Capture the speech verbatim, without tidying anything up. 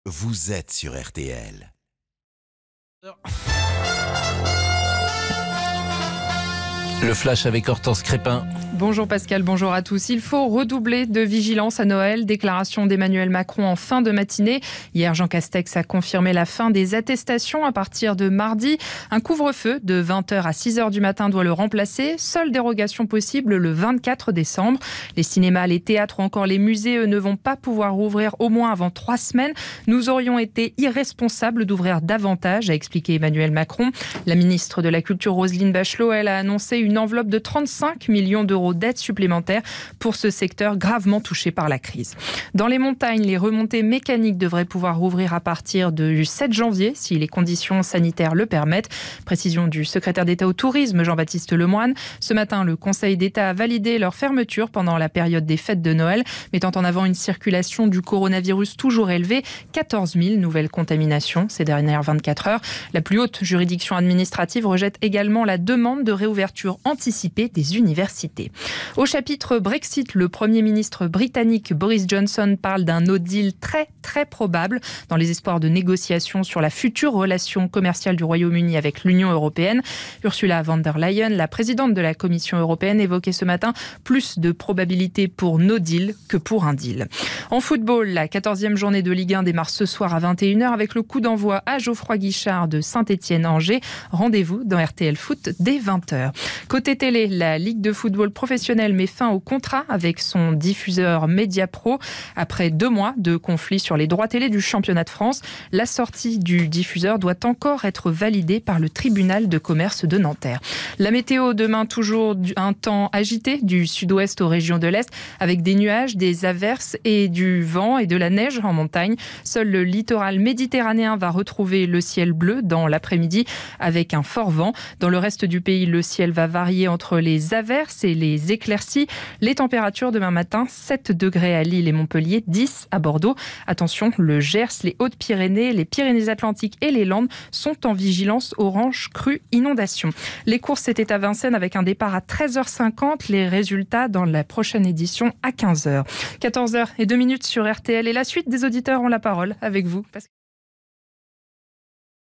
vous êtes sur R T L. Le flash avec Hortense Crépin. Bonjour Pascal, bonjour à tous. Il faut redoubler de vigilance à Noël. Déclaration d'Emmanuel Macron en fin de matinée. Hier, Jean Castex a confirmé la fin des attestations à partir de mardi. Un couvre-feu de vingt heures à six heures du matin doit le remplacer. Seule dérogation possible le vingt-quatre décembre. Les cinémas, les théâtres ou encore les musées, eux, ne vont pas pouvoir rouvrir au moins avant trois semaines. Nous aurions été irresponsables d'ouvrir davantage, a expliqué Emmanuel Macron. La ministre de la Culture, Roselyne Bachelot, elle a annoncé une enveloppe de trente-cinq millions d'euros d'aides supplémentaires pour ce secteur gravement touché par la crise. Dans les montagnes, les remontées mécaniques devraient pouvoir rouvrir à partir du sept janvier si les conditions sanitaires le permettent. Précision du secrétaire d'État au tourisme, Jean-Baptiste Lemoyne. Ce matin, le Conseil d'État a validé leur fermeture pendant la période des fêtes de Noël, mettant en avant une circulation du coronavirus toujours élevée. quatorze mille nouvelles contaminations ces dernières vingt-quatre heures. La plus haute juridiction administrative rejette également la demande de réouverture anticipée des universités. Au chapitre Brexit, le Premier ministre britannique Boris Johnson parle d'un no deal très très probable dans les espoirs de négociations sur la future relation commerciale du Royaume-Uni avec l'Union européenne. Ursula von der Leyen, la présidente de la Commission européenne, évoquait ce matin plus de probabilités pour no deal que pour un deal. En football, la quatorzième journée de Ligue un démarre ce soir à vingt et une heures avec le coup d'envoi à Geoffroy Guichard de Saint-Étienne-Angers. Rendez-vous dans R T L Foot dès vingt heures. Côté télé, la Ligue de football professionnel met fin au contrat avec son diffuseur Mediapro. Après deux mois de conflit sur les droits télé du championnat de France, la sortie du diffuseur doit encore être validée par le tribunal de commerce de Nanterre. La météo demain, toujours un temps agité du sud-ouest aux régions de l'Est avec des nuages, des averses et du vent et de la neige en montagne. Seul le littoral méditerranéen va retrouver le ciel bleu dans l'après-midi avec un fort vent. Dans le reste du pays, le ciel va varier entre les averses et les éclaircies. Les températures demain matin, sept degrés à Lille et Montpellier, dix à Bordeaux. Attention, le Gers, les Hautes-Pyrénées, les Pyrénées-Atlantiques et les Landes sont en vigilance orange crue inondation. Les courses étaient à Vincennes avec un départ à treize heures cinquante. Les résultats dans la prochaine édition à quinze heures. quatorze heures et deux minutes sur R T L et la suite des auditeurs ont la parole avec vous.